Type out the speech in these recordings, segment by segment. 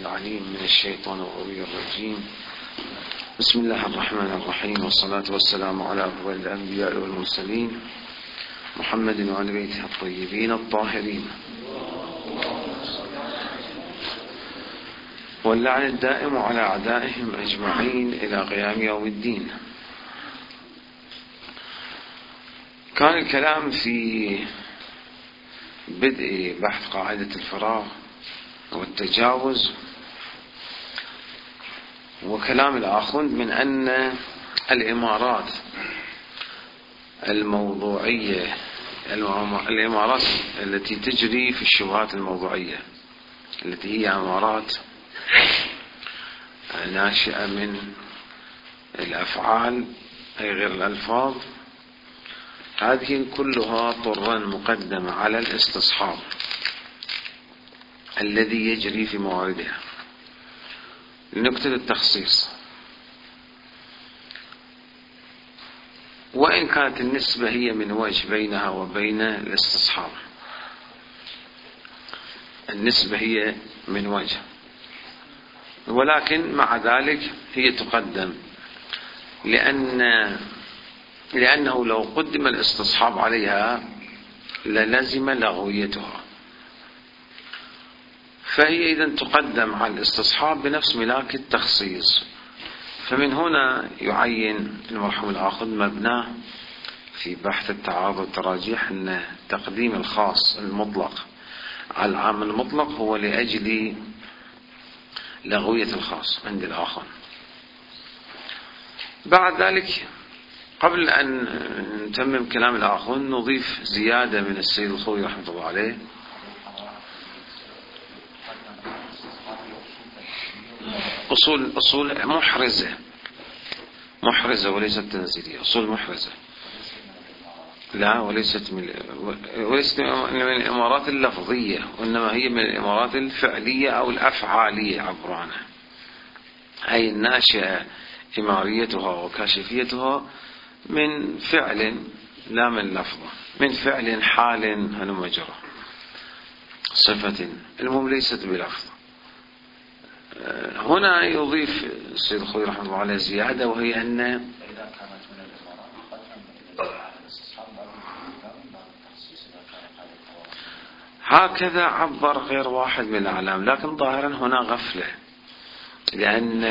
العليم من الشيطان الرجيم. بسم الله الرحمن الرحيم، والصلاة والسلام على أفضل الأنبياء والمرسلين محمد وعلى بيته الطيبين الطاهرين، واللعن الدائم على أعدائهم أجمعين إلى قيام يوم الدين. كان الكلام في بدء بحث قاعدة الفراغ والتجاوز، وكلام الآخوند من أن الإمارات الموضوعية، الإمارات التي تجري في الشبهات الموضوعية التي هي إمارات ناشئة من الأفعال أي غير الألفاظ، هذه كلها طرا مقدمة على الاستصحاب الذي يجري في مواردها لنكتب التخصيص. وإن كانت النسبة هي من وجه بينها وبين الاستصحاب، النسبة هي من وجه، ولكن مع ذلك هي تقدم لأنه لو قدم الاستصحاب عليها للزم لغويتها، فهي إذن تقدم على الاستصحاب بنفس ملاك التخصيص. فمن هنا يعين المرحوم الآخذ مبناه في بحث التعارض والتراجيح أن تقديم الخاص المطلق على العام المطلق هو لأجل لغوية الخاص عند الآخر. بعد ذلك قبل أن نتمم كلام الآخر نضيف زيادة من السيد الخوي رحمة الله عليه. أصول محرزة وليست تنزيلية، أصول محرزة لا وليست من الإمارات اللفظية، وإنما هي من الإمارات الفعلية أو الأفعالية عبر عنها، أي الناشئة إماريتها وكاشفيتها من فعل لا من لفظة، من فعل حال هنمجرة صفة، المهم ليست بلفظ. هنا يضيف السيد الخوي رحمه الله عليه زيادة، وهي أن هكذا عبر غير واحد من الأعلام، لكن ظاهرا هنا غفلة، لأن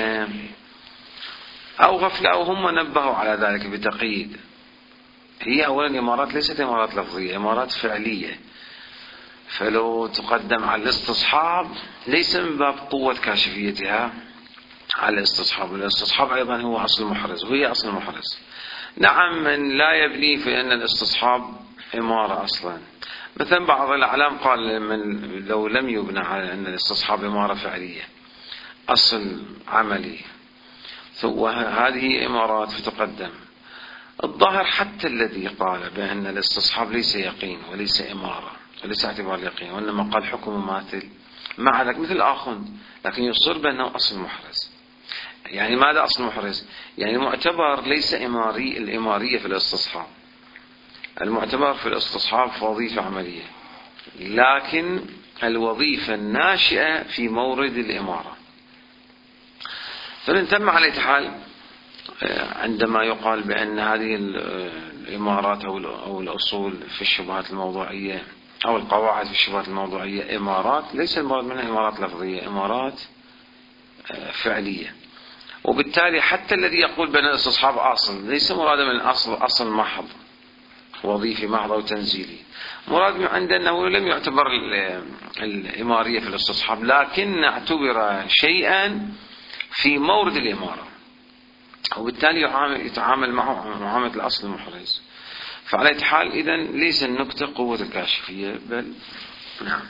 أو غفلة أو هم نبهوا على ذلك بتقييد. هي أولا إمارات ليست إمارات لفظية، إمارات فعلية، فلو تقدم على الاستصحاب ليس من باب قوة كاشفيتها على الاستصحاب، الاستصحاب أيضا هو أصل محرز وهي أصل محرز. نعم، من لا يبني في أن الاستصحاب إمارة أصلا، مثلا بعض الأعلام قال من لو لم يبنى على أن الاستصحاب إمارة فعلية أصل عملي، وهذه إمارات فتقدم. الظاهر حتى الذي قال بأن الاستصحاب ليس يقين وليس إمارة وليس اعتبار اليقين، وإنما قال حكم مماثل مع ذلك مثل الآخوند، لكن يصر بأنه أصل محرز. يعني ماذا أصل محرز؟ يعني معتبر ليس الإمارية في الاستصحاب، المعتبر في الاستصحاب وظيفة عملية، لكن الوظيفة الناشئة في مورد الإمارة. فنتم على حال عندما يقال بأن هذه الإمارات أو الأصول في الشبهات الموضوعية أو القواعد في الشبهات الموضوعية إمارات، ليس المراد منها إمارات لفظية، إمارات فعلية. وبالتالي حتى الذي يقول بأن الاستصحاب أصل ليس مرادا من أصل محض وظيفي محض أو تنزيلي، مراد عند أنه لم يعتبر الإمارية في الاستصحاب، لكن اعتبر شيئا في مورد الإمارة، وبالتالي يتعامل معه معاملة الأصل المحرز. فعلى حال إذن ليس النكتة قوة الكاشفية، بل نعم.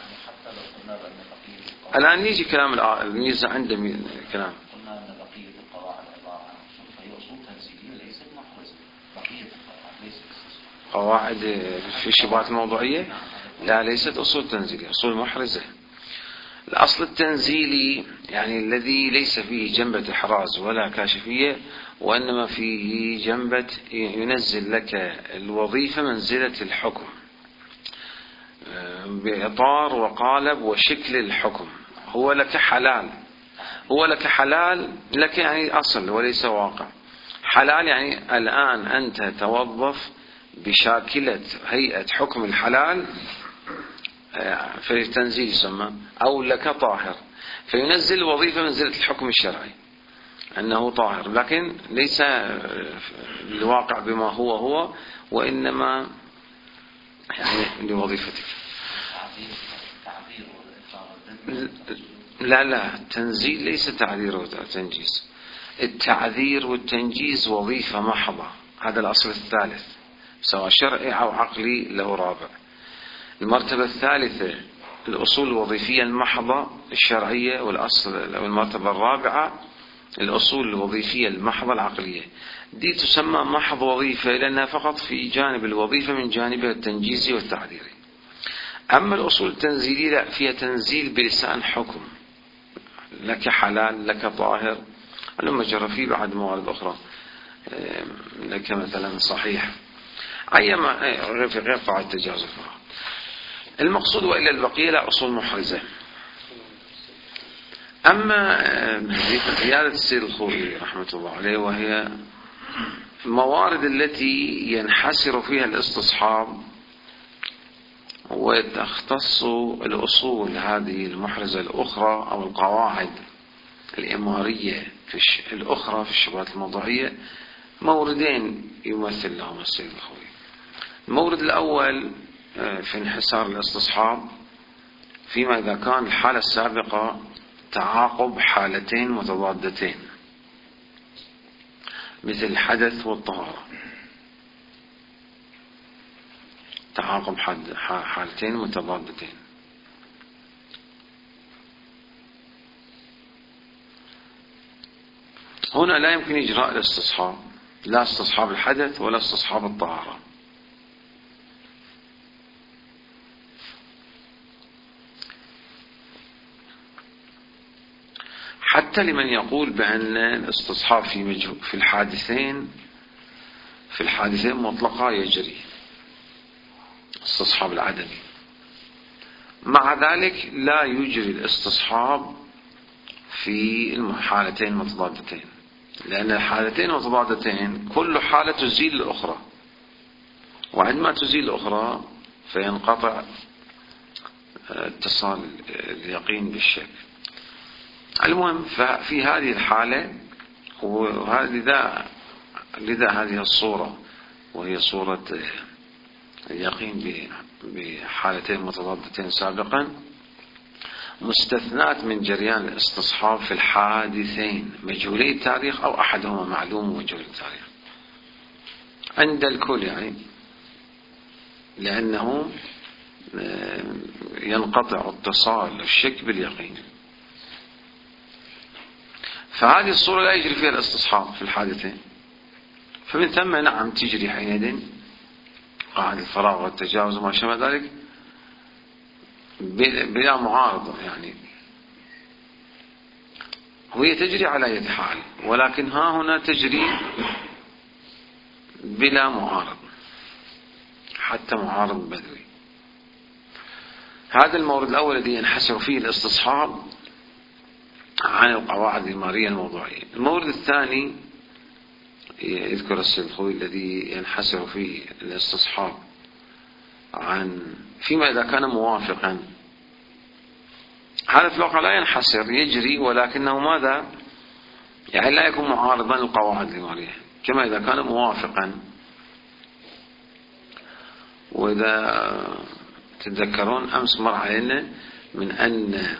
الآن يجي كلام الميزة عند كلام قلنا أن بقية القواعد عبارة عن أصول، فهي أصول تنزيلية ليست محرزة. بقية القواعد ليست قواعد في الشبهات الموضوعية، لا ليست أصول تنزيلية، أصول محرزة. الأصل التنزيلي يعني الذي ليس فيه جنبة إحراز ولا كاشفية، وإنما فيه جنبة ينزل لك الوظيفة منزلة الحكم بإطار وقالب وشكل الحكم، هو لك حلال، هو لك حلال، لك يعني أصل وليس واقع. حلال يعني الآن أنت توظف بشاكلة هيئة حكم الحلال في التنزيل يسمى، أو لك طاهر، فينزل وظيفة منزلة الحكم الشرعي أنه طاهر، لكن ليس الواقع بما هو وإنما يعني لوظيفته. لا التنزيل ليس تعذير وتنجيز. التعذير والتنجيز وظيفة محضة، هذا الأصل الثالث، سواء شرعي أو عقلي له رابع. المرتبة الثالثة الأصول الوظيفية المحضة الشرعية، والأصل أو المرتبة الرابعة الأصول الوظيفية المحضة العقلية. دي تسمى محض وظيفة لأنها فقط في جانب الوظيفة من جانبها التنجيزي والتعذيري. أما الأصول التنزيلية لا، فيها تنزيل بلسان حكم، لك حلال، لك طاهر، لما جرى فيه بعد موارد أخرى، لك مثلا صحيح، غير في غير قاعدة تجاوز الفراغ. المقصود وإلا البقية لا أصول محرزة. أما زيادة السيد الخوئي رحمة الله عليه، وهي الموارد التي ينحسر فيها الاستصحاب وتختص الأصول هذه المحرزة الأخرى أو القواعد الإمارية الأخرى في الشبهات الموضوعية، موردين يمثل لهم السيد الخوئي. المورد الأول في انحسار الاستصحاب فيما إذا كان الحالة السابقة تعاقب حالتين متضادتين مثل الحدث والطهارة، تعاقب حالتين متضادتين. هنا لا يمكن إجراء الاستصحاب، لا استصحاب الحدث ولا استصحاب الطهارة. حتى لمن يقول بأن الاستصحاب في الحادثين مطلقا يجري، استصحاب العدمي، مع ذلك لا يجري الاستصحاب في الحالتين المتضادتين، لأن الحالتين المتضادتين كل حالة تزيل الأخرى، وعندما تزيل الأخرى فينقطع اتصال اليقين بالشك. المهم في هذه الحالة، لذا هذه الصورة وهي صورة اليقين بحالتين متضادتين سابقا مستثنات من جريان الاستصحاب في الحادثين مجهولي التاريخ أو أحدهما معلوم ومجهول التاريخ عند الكل، يعني لأنه ينقطع اتصال الشك باليقين. فهذه الصورة لا يجري فيها الاستصحاب في الحادثين، فمن ثم نعم تجري حينئذ قاعدة الفراغ والتجاوز وما شابه ذلك بلا معارضة، يعني وهي تجري على يد حال، ولكن ها هنا تجري بلا معارض حتى معارض بدوي. هذا المورد الأول الذي ينحسر فيه الاستصحاب عن القواعد الإمارية الموضوعية. المورد الثاني يذكر السيد الخوئي الذي ينحسر فيه الاستصحاب فيما إذا كان موافقا. هذا في الواقع لا ينحسر، يجري، ولكنه ماذا؟ يعني لا يكون معارضا للقواعد الإمارية كما إذا كان موافقا. وإذا تتذكرون أمس مر علينا من أن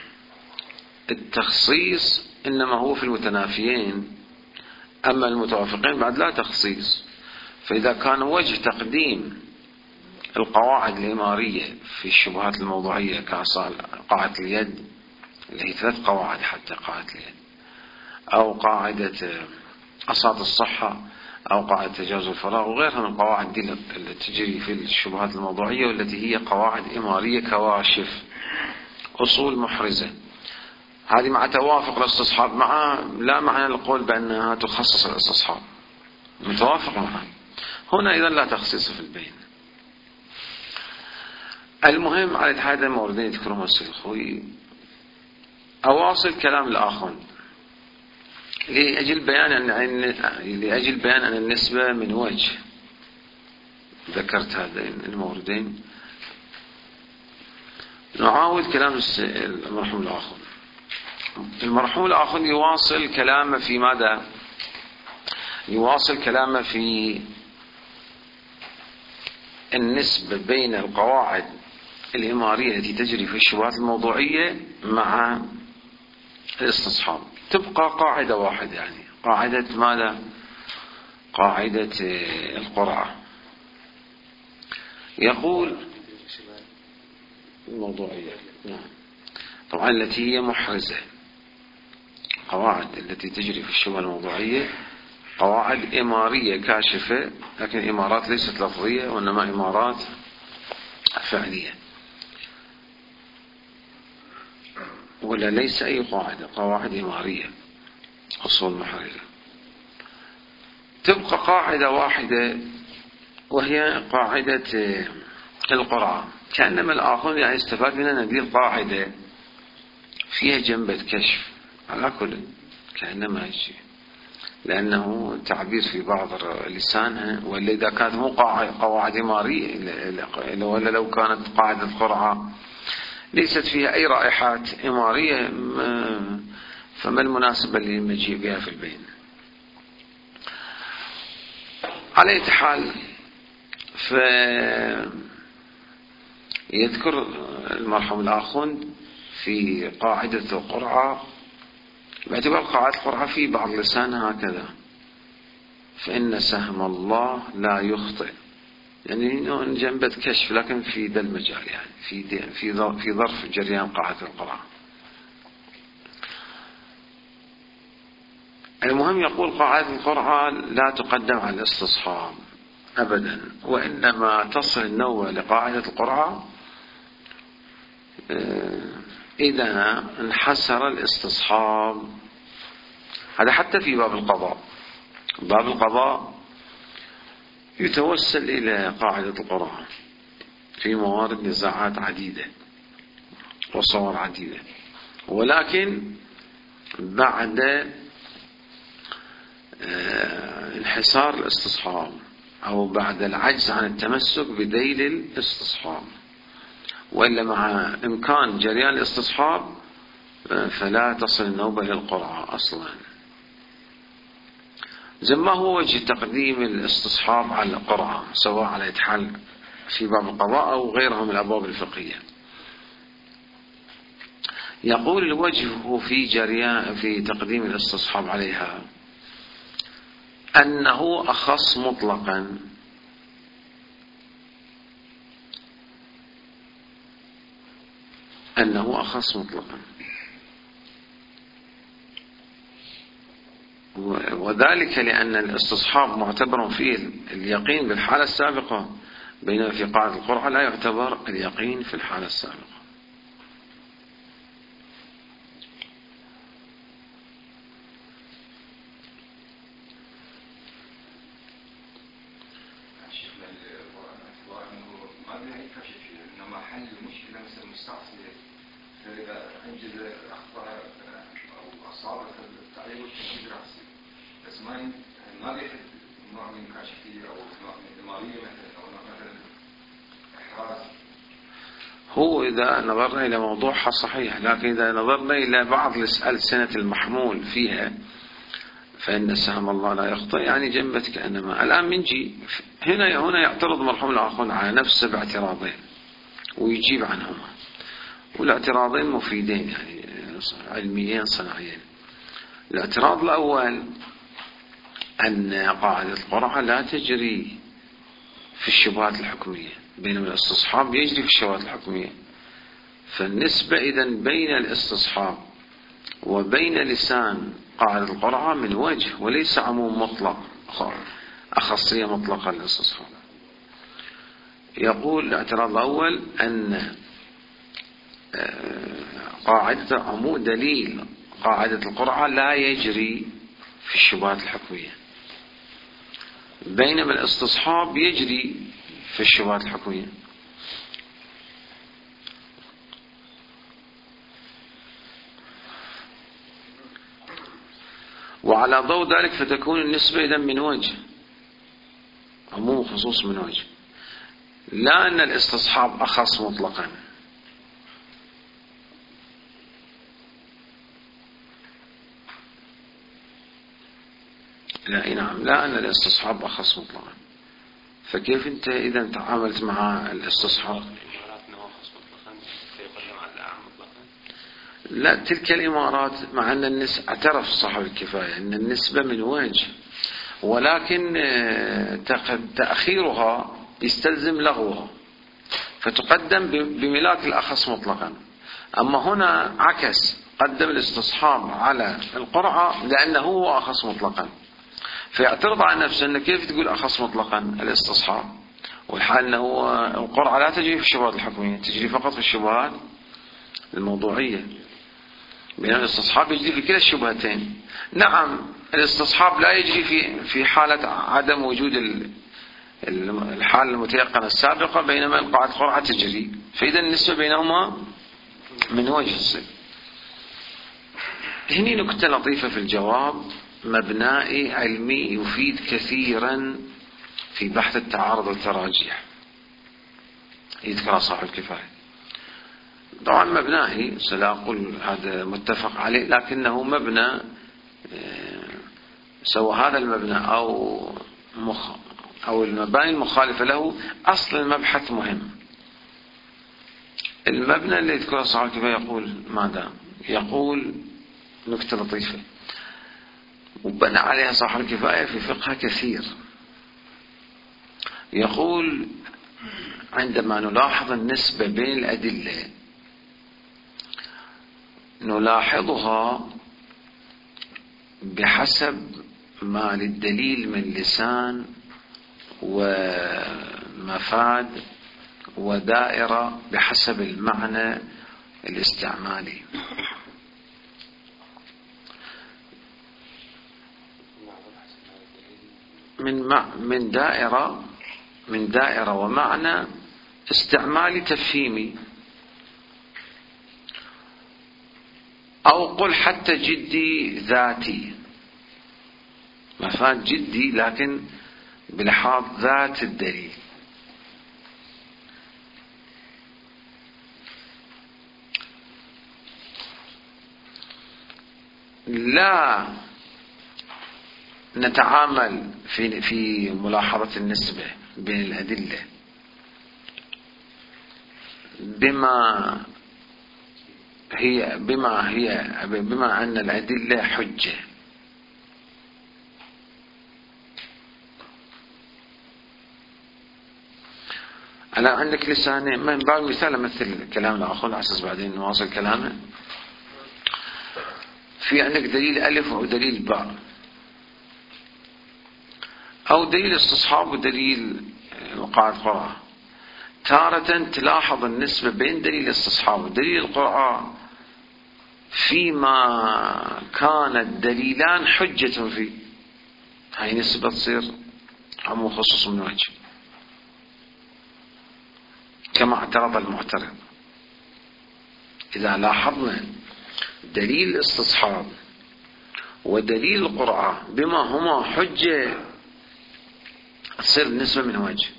التخصيص إنما هو في المتنافيين، أما المتوافقين بعد لا تخصيص. فإذا كان وجه تقديم القواعد الإمارية في الشبهات الموضوعية قاعدة اليد اللي هي 3 قواعد حتى قاعدة اليد، أو قاعدة أساط الصحة، أو قاعدة تجاوز الفراغ وغيرها من القواعد دي التي تجري في الشبهات الموضوعية، والتي هي قواعد إمارية كواشف أصول محرزة، هذه مع توافق الاستصحاب لا معنى القول بأنها تخصص الاستصحاب، متوافق معها. هنا إذن لا تخصيص في البين. المهم على هذا الموردين يذكرهم السيد الخوئي أواصل كلام الآخرين لأجل بيان أن النسبة من وجه. ذكرت هذين الموردين. نعاود كلام المرحوم الآخر. المرحوم الآخر يواصل كلامه في ماذا؟ يواصل كلامه في النسبة بين القواعد الإمارية التي تجري في الشبهات الموضوعية مع الاستصحاب. تبقى قاعدة واحدة، يعني قاعدة ماذا؟ قاعدة القرعة. يقول الموضوعية، نعم، طبعا التي هي محرزة. قواعد التي تجري في الشبهة الموضوعية قواعد إمارية كاشفة، لكن إمارات ليست لفظية وإنما إمارات فعلية، ولا ليس أي قاعدة، قواعد إمارية أصول محرزة. تبقى قاعدة واحدة وهي قاعدة القرعة. كأنما الآخر يعني استفاد منها ندير قاعدة فيها جنبة كشف على كل، كأنما هالشيء، لأنه تعبير في بعض لسانها. ولا إذا كانت مو قواعد إمارية، ولا لو كانت قاعدة القرعة ليست فيها أي رائحات إمارية، فما المناسبة للمجيء بها في البين؟ على أي حال، يذكر المرحوم الآخوند في قاعدة القرعة باعتبار قاعدة القرعة في بعض لسانها هكذا: فإن سهم الله لا يخطئ، يعني جنبة كشف لكن في ذا المجال، يعني في ظرف جريان قاعدة القرعة. المهم يقول قاعدة القرعة لا تقدم على الاستصحاب أبدا، وإنما تصل النوبة لقاعدة القرعة إذا انحسر الاستصحاب. هذا حتى في باب القضاء. باب القضاء يتوسل إلى قاعدة القرعة في موارد نزاعات عديدة وصور عديدة، ولكن بعد انحسار الاستصحاب أو بعد العجز عن التمسك بذيل الاستصحاب، وإلا مع إمكان جريان الاستصحاب فلا تصل النوبة إلى القرعة أصلا. زي ما هو وجه تقديم الاستصحاب على القرعة، سواء على إتحال في باب القضاء أو غيرها من الأبواب الفقهية. يقول الوجه في تقديم الاستصحاب عليها أنه أخص مطلقا، أنه أخص مطلقا، وذلك لأن الاستصحاب معتبر فيه اليقين بالحالة السابقة، بينما في قاعدة القرعة لا يعتبر اليقين في الحالة السابقة. هو إذا نظرنا إلى موضوعها صحيح، لكن إذا نظرنا إلى بعض الألسنة المحمول فيها فإن سهم الله لا يخطئ، يعني جنبت كأنما. الآن منجي هنا يعترض مرحوم الآخرون على نفسه باعتراضين ويجيب عنهما، والاعتراضين مفيدين يعني علميين صناعيين. الاعتراض الأول أن قاعدة القرعة لا تجري في الشبهات الحكمية، بينما الاستصحاب يجري في الشبهات الحكمية. فالنسبة إذن بين الاستصحاب وبين لسان قاعدة القرعة من وجه، وليس عموم مطلق، أخصية مطلقة للاستصحاب. يقول الاعتراض الأول أن قاعدة عموم دليل قاعدة القرعة لا يجري في الشبهات الحكمية، بينما الاستصحاب يجري في الشبهات الحكمية. وعلى ضوء ذلك فتكون النسبة إذن من وجه، عموم خصوص من وجه، لا أن الاستصحاب أخص مطلقا. لا نعم، لا أن الاستصحاب أخص مطلقا. فكيف أنت إذا تعاملت مع الاستصحاب؟ لا، تلك الإمارات مع أن اعترف صاحب الكفاية أن النسبة من وجه، ولكن تأخيرها يستلزم لغوها، فتقدم بملاك الأخص مطلقا. أما هنا عكس، قدم الاستصحاب على القرعة لأنه هو أخص مطلقا، فيعترض على نفسه أنه كيف تقول أخص مطلقا الاستصحاب، والحال أنه القرعة لا تجري في الشبهات الحكمية، تجري فقط في الشبهات الموضوعية، بينما الاستصحاب يجري في كلا الشبهتين. نعم، الاستصحاب لا يجري في حالة عدم وجود الحالة المتيقنة السابقة، بينما القرعة تجري، فإذا النسبة بينهما من وجه الصل. هني نكتة لطيفة في الجواب، مبنائي علمي يفيد كثيرا في بحث التعارض والتراجيح، يذكر صاحب الكفاية. طبعا مبنائي سلا أقول هذا متفق عليه، لكنه مبنى سوى هذا المبنى أو المباني المخالفة له أصل المبحث مهم. المبنى اللي يذكره صاحب الكفاية يقول ماذا؟ يقول نكتة لطيفة وبنى عليها صاحب الكفاية في فقه كثير. يقول عندما نلاحظ النسبة بين الأدلة نلاحظها بحسب ما للدليل من لسان ومفاد ودائرة بحسب المعنى الاستعمالي. من دائرة ومعنى استعمالي تفهيمي، أو قل حتى جدي ذاتي، مفاد جدي لكن بلحاظ ذات الدليل. لا نتعامل في ملاحظة النسبة بين الأدلة بما أن الأدلة حجة. أنا عندك لساني، من باب مثال أمثل كلامنا أخونا على أساس بعدين نواصل كلامه. في عندك دليل ألف ودليل باء، أو دليل استصحاب ودليل وقاعة قرعة. تارة تلاحظ النسبة بين دليل الاستصحاب ودليل القرعة فيما كان الدليلان حجة فيه، هاي نسبة تصير عموم خصوص من وجه، كما اعترض المعترض. إذا لاحظنا دليل الاستصحاب ودليل القرعة بما هما حجة تصير النسبة من وجه.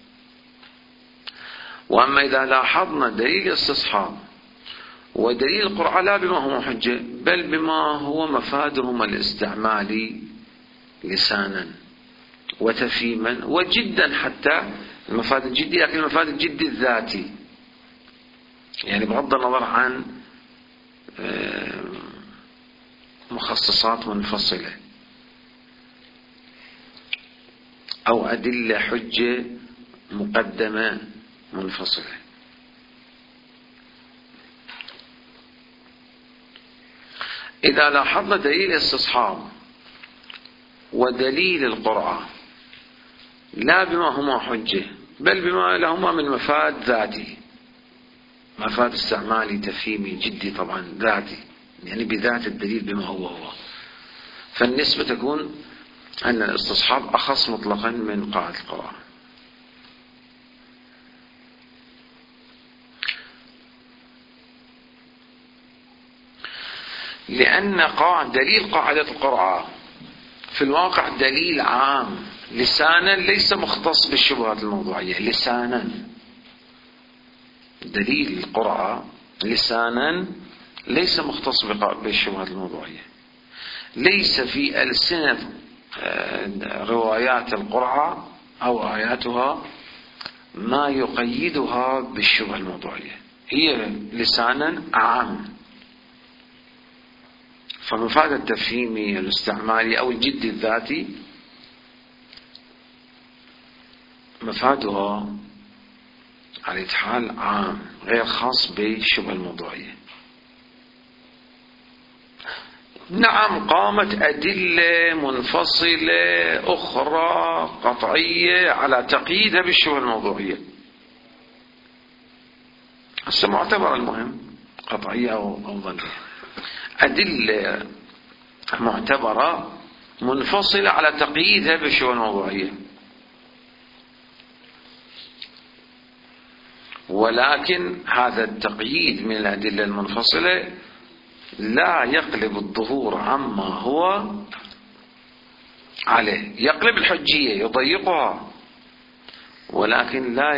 وأما إذا لاحظنا دليل الاستصحاب ودليل القرعة لا بما هما حجة بل بما هو مفادهما الاستعمالي لسانا وتفهيما وجدا، حتى المفاد الجدي، لكن المفاد الجدي الذاتي، يعني بغض النظر عن مخصصات منفصلة أو أدلة حجة مقدمة منفصلة. إذا لاحظنا دليل الاستصحاب ودليل القرعة لا بما هما حجة بل بما لهما من مفاد ذاتي، مفاد استعمالي تفهيمي جدي، طبعا ذاتي يعني بذات الدليل بما هو، فالنسبة تكون أن الاستصحاب أخص مطلقا من قاعدة القرعة. لأن دليل قاعدة القرعة في الواقع دليل عام لسانا ليس مختص بالشبهات الموضوعية. لسانا دليل القرآن لسانا ليس مختص بالشبهات الموضوعية. ليس في ألسنة روايات القرآن أو آياتها ما يقيدها بالشبهة الموضوعية، هي لسانا عام. فمفاد التفهيمي الاستعمالي أو الجدي الذاتي مفادها على حال عام غير خاص بالشبهة الموضوعية. نعم قامت أدلة منفصلة أخرى قطعية على تقييدها بالشبهة الموضوعية، هسه معتبر المهم قطعية أو ظنية. أدلة معتبرة منفصلة على تقييدها بالشبهة الموضوعية، ولكن هذا التقييد من الأدلة المنفصلة لا يقلب الظهور عما هو عليه. يقلب الحجية يضيقها، ولكن لا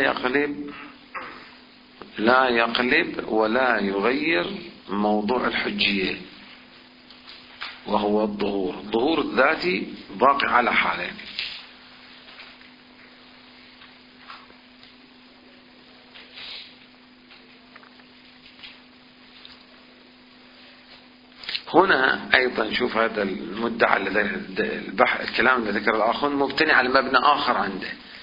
يقلب ولا يغير موضوع الحجية، وهو الظهور الذاتي باقي على حاله. هنا أيضا شوف هذا المدعى الكلام الذي ذكر الآخر مبتني على مبنى آخر عنده،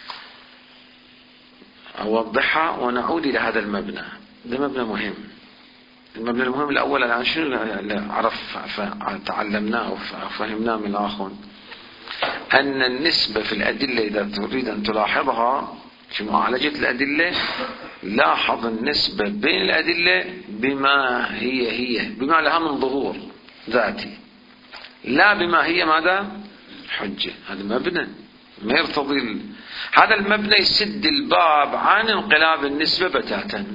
أوضحها ونعود إلى هذا المبنى. ده مبنى مهم. المبنى المهم الأول الآن شنو تعلمناه وفهمناه من الآخر، أن النسبة في الأدلة إذا تريد أن تلاحظها في معالجة الأدلة، لاحظ النسبة بين الأدلة بما هي بما لها من ظهور ذاتي، لا بما هي ماذا حجة. هذا مبنى ما يرتضي هذا المبنى يسد الباب عن انقلاب النسبة بتاتا.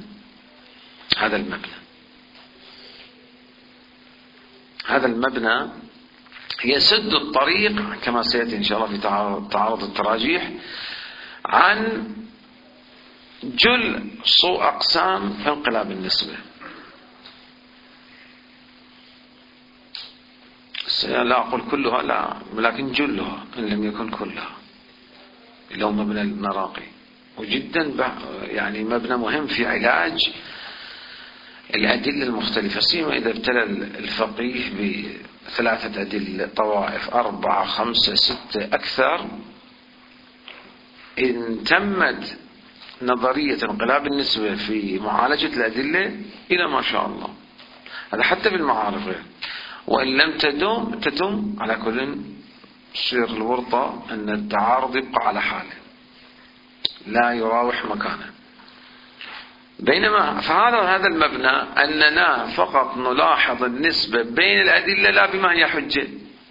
هذا المبنى يسد الطريق كما سيأتي إن شاء الله في تعارض التراجيح عن جل أقسام انقلاب النسبة. لا أقول كلها، لا، ولكن جلها إن لم يكن كلها، اللي هو مبنى المراقي، وجدا يعني مبنى مهم في علاج الأدلة المختلفة، سيما إذا ابتلى الفقيه بثلاثة أدلة، طوائف 4 5 6 أكثر، إن تمت نظرية انقلاب النسبة في معالجة الأدلة إلى ما شاء الله، هذا حتى بالمعارف غير، وإن لم تتم على كل تصير الورطة أن التعارض يبقى على حاله لا يراوح مكانه. بينما فهذا المبنى أننا فقط نلاحظ النسبة بين الأدلة لا بما هي حجة،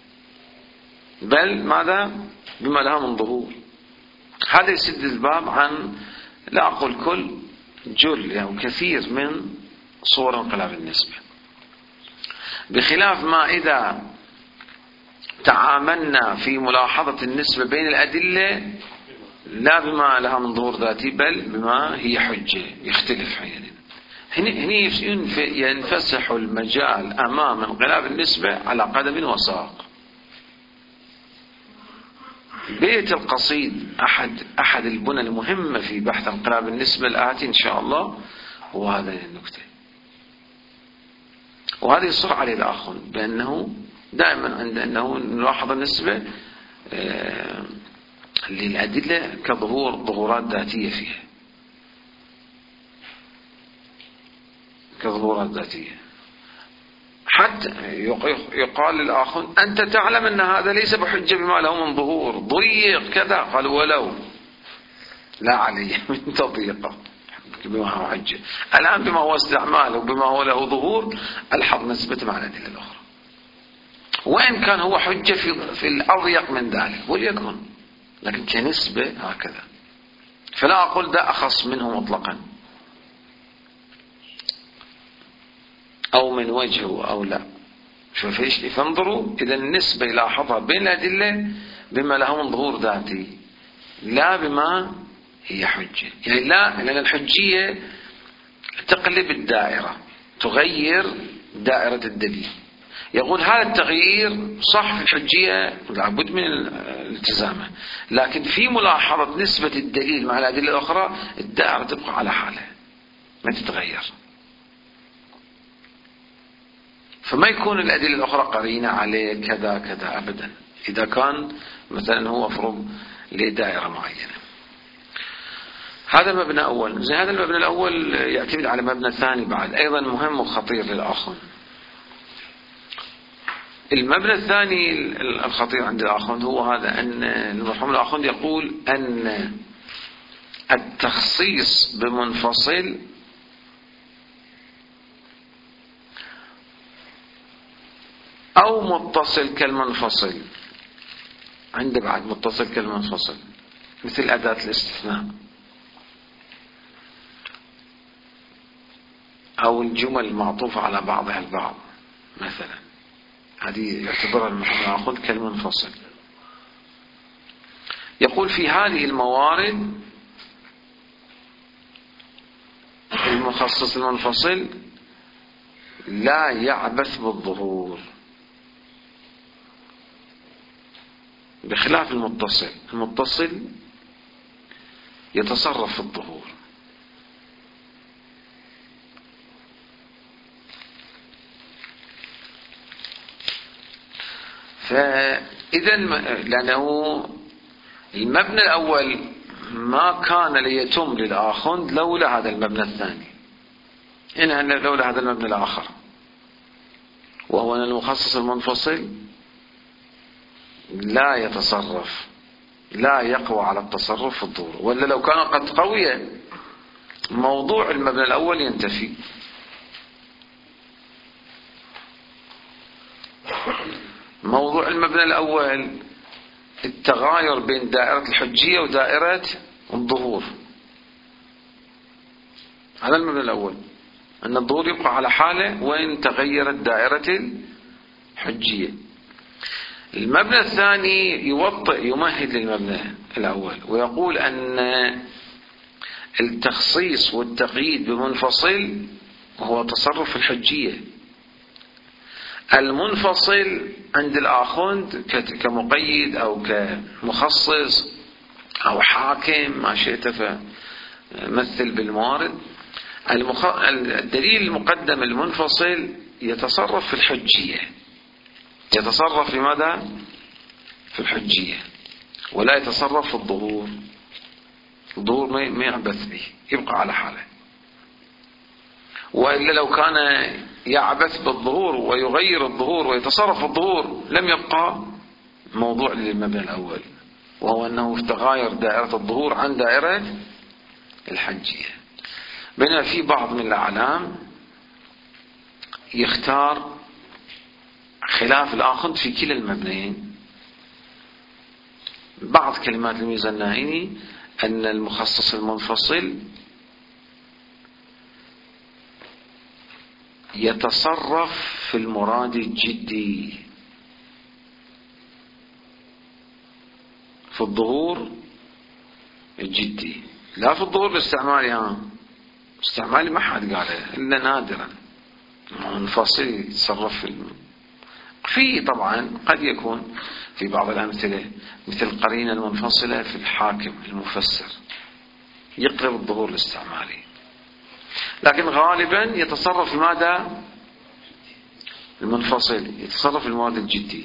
بل ماذا بما لها من ظهور. هذا يسد الباب عن لا أقول كل جل يعني كثير من صور انقلاب النسبة، بخلاف ما إذا تعاملنا في ملاحظة النسبة بين الأدلة لا بما لها من ظهور ذاتي بل بما هي حجة، يختلف حينئذ. هني ينفسح المجال أمام انقلاب النسبة على قدم وساق. بيت القصيد أحد البنى المهمة في بحث انقلاب النسبة الآتي إن شاء الله هو هذه النكتة، وهذا يصر عليه الآخر بأنه دائما عند أنه نلاحظ النسبة للأدلة ظهورات ذاتية فيها، كظهورات ذاتية، حتى يقال للآخر أنت تعلم أن هذا ليس بحجة بما له من ظهور، ضيق كذا، قال ولو لا علي من تضييقه بما هو حجة. الآن بما هو استعمال وبما هو له ظهور ألحظ نسبة مع الأدلة الأخرى، وإن كان هو حجة في الأضيق من ذلك وليكن، لكن كنسبة هكذا، فلا أقول ده أخص منه مطلقا أو من وجهه أو لا، شوف ايش، فانظروا إذا النسبة يلاحظها بين الأدلة بما له من ظهور ذاتي لا بما هي حجة. يعني لا، لأن الحجية تقلب الدائرة، تغير دائرة الدليل. يقول هذا التغيير صح في الحجية لابد من الالتزامه، لكن في ملاحظة نسبة الدليل مع الأدلة الأخرى الدائرة تبقى على حالها ما تتغير. فما يكون الأدلة الأخرى قرينة عليه كذا كذا أبدا، إذا كان مثلا هو أفرض لدائرة معينة. هذا مبنى أول. زي هذا المبنى الأول يعتمد على مبنى ثاني بعد أيضا مهم وخطير للآخر. المبنى الثاني الخطير عند الآخوند هو هذا، أن المرحوم الآخوند يقول أن التخصيص بمنفصل أو متصل كالمنفصل، عنده بعد متصل كالمنفصل مثل أداة الاستثناء أو الجمل المعطوفة على بعضها البعض مثلا، هذه يعتبرها المأخوذ كالمنفصل. يقول في هذه الموارد المخصص المنفصل لا يعبث بالظهور بخلاف المتصل. المتصل يتصرف في الظهور. فإذا لأنه المبنى الأول ما كان ليتم للآخوند لولا هذا المبنى الثاني، إنها لولا هذا المبنى الآخر، وهو أن المخصص المنفصل لا يتصرف، لا يقوى على التصرف في الظهور، ولا لو كان قد قوي موضوع المبنى الأول ينتفي. موضوع المبنى الأول التغاير بين دائرة الحجية ودائرة الظهور، هذا المبنى الأول، أن الظهور يبقى على حاله وإن تغيرت دائرة الحجية. المبنى الثاني يمهد للمبنى الأول ويقول أن التخصيص والتقييد بمنفصل هو تصرف في الحجية. المنفصل عند الآخوند كمقيد أو كمخصص أو حاكم ما شئت فمثل بالموارد، الدليل المقدم المنفصل يتصرف في الحجية، يتصرف في ماذا؟ في الحجية، ولا يتصرف في الظهور. الظهور ما يعبث به، يبقى على حاله. وإلا لو كان يعبث بالظهور ويغير الظهور ويتصرف في الظهور لم يبقى موضوع للمبنى الأول، وهو أنه تغاير دائرة الظهور عن دائرة الحجية. بينما في بعض من الأعلام يختار خلاف الآخر في كلا المبنيين. بعض كلمات الميزة النائني أن المخصص المنفصل يتصرف في المراد الجدي في الظهور الجدي، لا في الظهور الاستعمالي. استعمالي ما حد قاله إلا نادرا. منفصل يتصرف في طبعا قد يكون في بعض الأمثلة مثل القرينة المنفصلة في الحاكم المفسر يقلب الظهور الاستعمالي، لكن غالبا يتصرف في ماذا؟ المنفصل يتصرف في المواد الجدي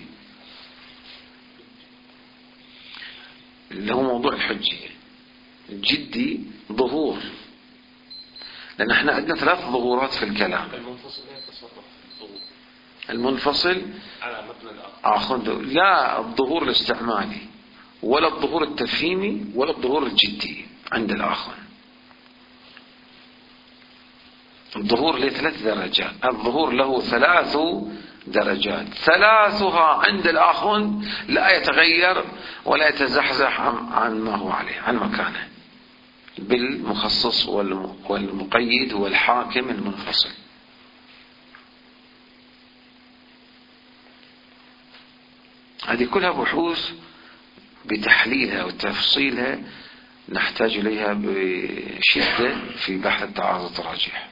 اللي هو موضوع الحجية. الجدي ظهور، لأن احنا عندنا 3 ظهورات في الكلام. المنفصل يتصرف في الظهور، المنفصل على مبنى الآخر لا الظهور الاستعمالي ولا الظهور التفهيمي ولا الظهور الجدي عند الآخر. الظهور له 3 درجات، الظهور له 3 درجات، 3 عند الآخر لا يتغير ولا يتزحزح عن ما هو عليه، عن مكانه، بالمخصص والمقيد والحاكم المنفصل. هذه كلها بحوث بتحليلها وتفصيلها نحتاج إليها بشدة في بحث التعارض والتراجيح.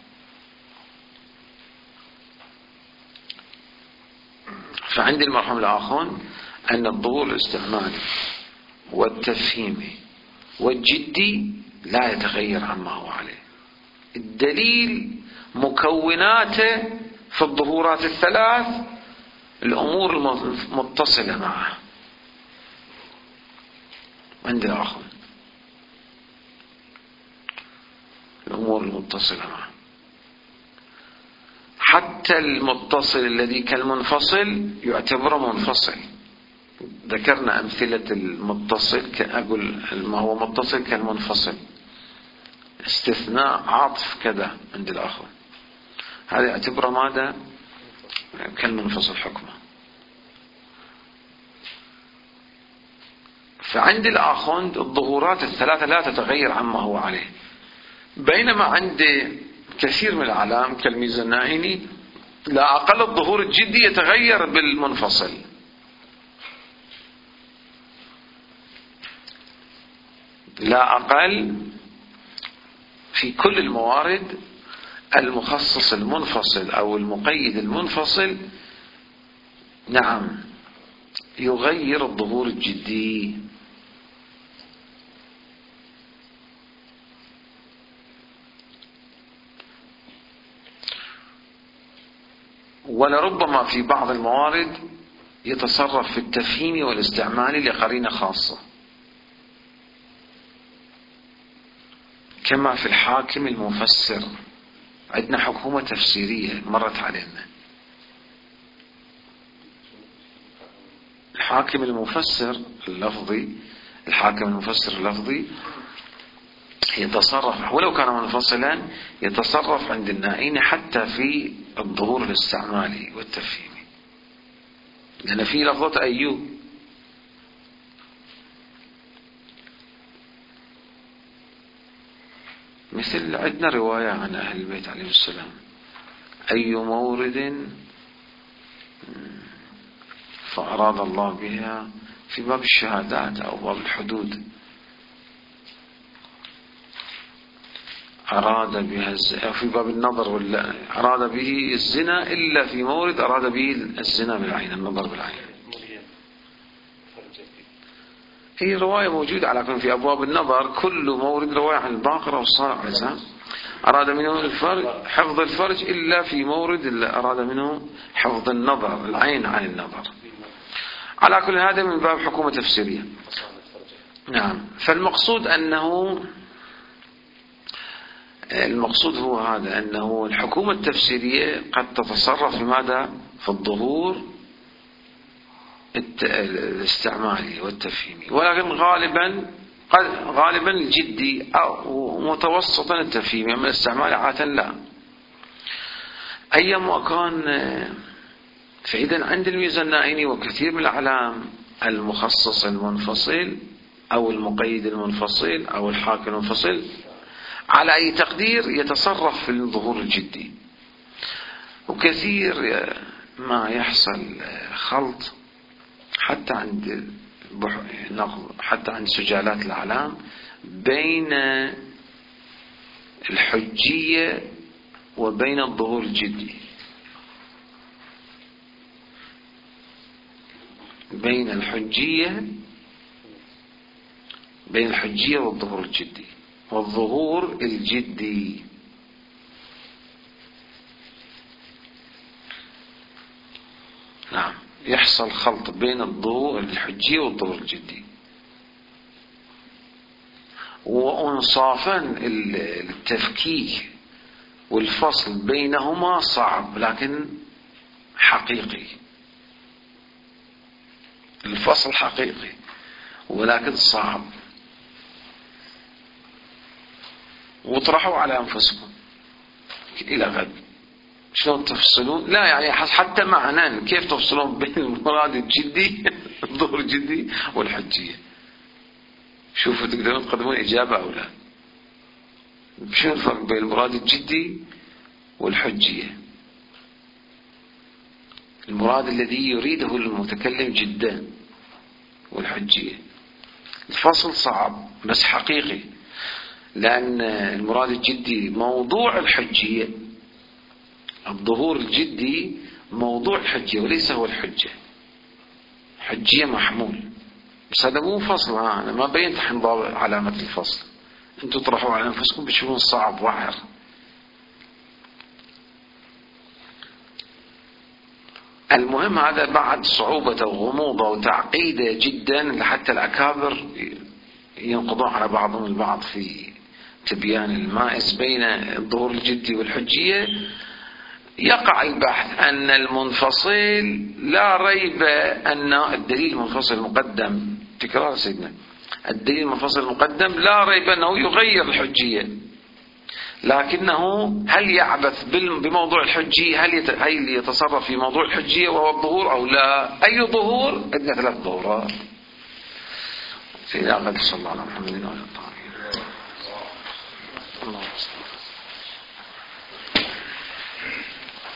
فعند المرحوم الآخون أن الظهور الاستعمالي والتفهيمي والجدي لا يتغير عما هو عليه. الدليل مكوناته في الظهورات الثلاث الأمور المتصلة معه عند الآخر، الأمور المتصلة معه. حتى المتصل الذي كالمنفصل يعتبر منفصل. ذكرنا أمثلة المتصل، أقول ما هو متصل كالمنفصل، استثناء عطف كذا عند الآخر، هذا يعتبر ماذا؟ كالمنفصل حكمه. فعند الآخوند الظهورات الثلاثة لا تتغير عما هو عليه، بينما عند كثير من الأعلام كالميزانائني لا أقل الظهور الجدي يتغير بالمنفصل. لا أقل في كل الموارد المخصص المنفصل أو المقيد المنفصل نعم يغير الظهور الجدي. ولربما في بعض الموارد يتصرف في التفهيم والاستعمال لقرينة خاصة، كما في الحاكم المفسر. عندنا حكومة تفسيرية مرت علينا، الحاكم المفسر اللفظي، الحاكم المفسر اللفظي يتصرف ولو كان منفصلا، يتصرف عند النائين حتى في الظهور الاستعمالي والتفهيمي، لأن في لفظة أيوب مثل عندنا رواية عن أهل البيت عليه السلام: أي مورد فأراد الله بها في باب الشهادات أو باب الحدود أراد بها أو في باب النظر ولا أراد به الزنا إلا في مورد أراد به الزنا بالعين، النظر بالعين. هي رواية موجودة على كل في أبواب النظر، كل مورد رواية عن الباقرة والصاعقة أراد منه الفرج حفظ الفرج إلا في مورد أراد منه حفظ النظر العين عن النظر. على كل هذا من باب حكومة تفسيرية. نعم. فالمقصود أنه المقصود هو هذا، أنه الحكومة التفسيرية قد تتصرف في ماذا؟ في الظهور الاستعمالي والتفهيمي، ولكن غالبا الجدي أو متوسطا التفهيمي، أما الاستعمالي عادة لا. أيما كان. فإذا عند الميزانائني وكثير من الأعلام المخصص المنفصل أو المقيد المنفصل أو الحاكم المنفصل على أي تقدير يتصرف في الظهور الجدي. وكثير ما يحصل خلط حتى عند سجالات الأعلام بين الحجية وبين الظهور الجدي، بين الحجية والظهور الجدي. والظهور الجدي نعم يحصل خلط بين الظهور الحجية والظهور الجدي، وانصافا التفكيك والفصل بينهما صعب لكن حقيقي. الفصل حقيقي ولكن صعب. واطرحوا على أنفسكم إلى غد شلون تفصلون. لا يعني حتى معنا كيف تفصلون بين المراد الجدي الظهور الجدي والحجية. شوفوا تقدرون تقدمون إجابة أو لا. شنو الفرق بين المراد الجدي والحجية؟ المراد الذي يريده المتكلم جدا والحجية. الفصل صعب بس حقيقي، لأن المراد الجدي موضوع الحجية، الظهور الجدي موضوع الحجية وليس هو الحجة. حجية محمول، بس هذا مو فصل. أنا ما بينت الحين علامة الفصل، أنتم تطرحوا على أنفسكم بتشوفون صعب وعر. المهم هذا بعد صعوبة وغموضة وتعقيدة جدا، لحتى الأكابر ينقضون على بعضهم البعض في تبيان المائز بين الظهور الجدي والحجية. يقع البحث أن المنفصل لا ريب أن الدليل المنفصل المقدم، تكرار سيدنا، الدليل المنفصل المقدم لا ريب أنه يغير الحجية، لكنه هل يعبث بموضوع الحجية؟ هل يتصرف في موضوع الحجية وهو الظهور أو لا؟ أي ظهور؟ عندنا 3 ظهورات. سيدنا قد صلى الله على محمد وعلى آله.